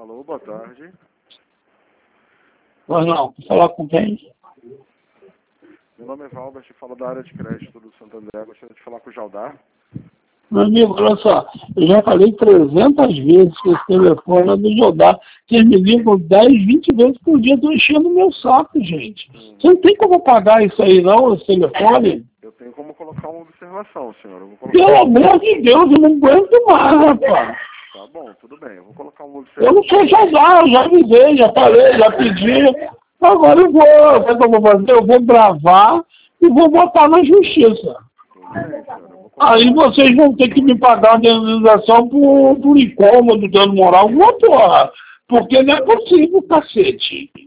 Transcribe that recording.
Alô, boa tarde. Pois não, vou falar com quem? Meu nome é Valber, te falo da área de crédito do Santander. Gostaria de falar com o Jaldar. Meu amigo, olha só, eu já falei 300 vezes que esse telefone é do Jodar, que eles me ligam 10, 20 vezes por dia, estou enchendo o meu saco, gente. Você não tem como pagar isso aí não, esse telefone? Eu tenho como colocar uma observação, senhor. Eu vou colocar... Pelo amor de Deus, eu não aguento mais, rapaz. Tá bom, tudo bem. Eu vou colocar uma Eu não observação. sou Jodar, eu já avisei, já falei, já pedi. Agora eu vou, sabe o que eu vou fazer? Eu vou gravar e vou botar na justiça. Tudo bem, senhor. Eu vou colocar... Aí vocês vão ter que me pagar a indenização por incômodo, dano moral, alguma porra. Porque não é possível, cacete.